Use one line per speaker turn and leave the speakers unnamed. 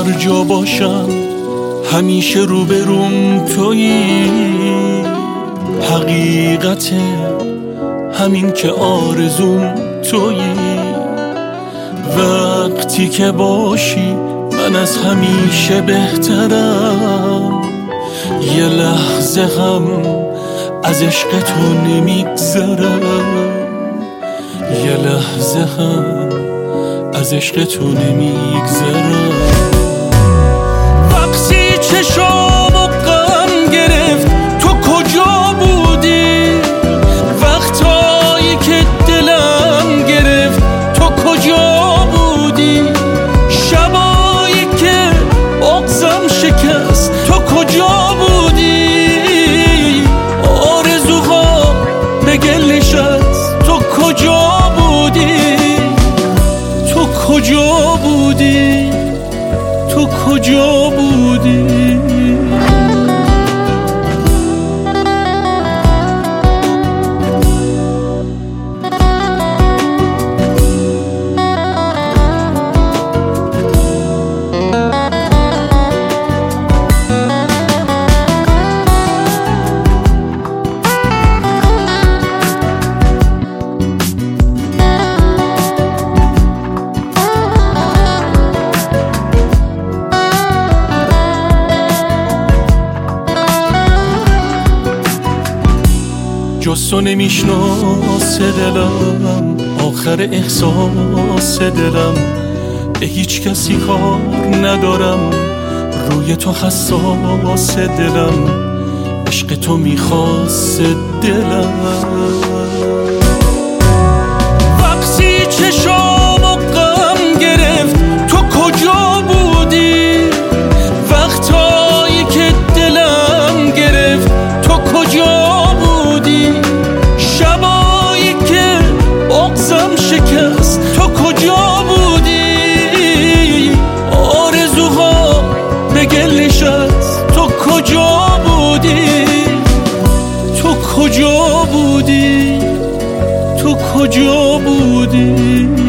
هر جا باشم همیشه روبروم تویی. حقیقت همین که آرزوم تویی. وقتی که باشی من از همیشه بهترم. یه لحظه هم از عشق تو نمیگذرم. یه لحظه هم از عشق تو نمیگذرم. وقتی چشامو غم گرفت تو کجا بودی؟ وقتایی که دلم گرفت تو کجا بودی؟ شبایی که بغضم شکست تو کجا بودی؟ آرزوها به گل نشست تو کجا بودی؟ تو کجا بودی؟ تو کجا بودی؟ جز تو نمیشناس دلم آخر احساس دلم. به هیچ کسی کار ندارم روی تو حساس دلم. عشق تو میخواست دلم. وقتی چشامو غم گرفت تو کجا بودی؟ وقتایی که دلم گرفت تو کجا بودی؟ شبایی که بغضم شکست تو کجا بودی؟ آرزوها به گل نشست تو کجا بودی؟ تو کجا بودی؟ تو کجا بودی؟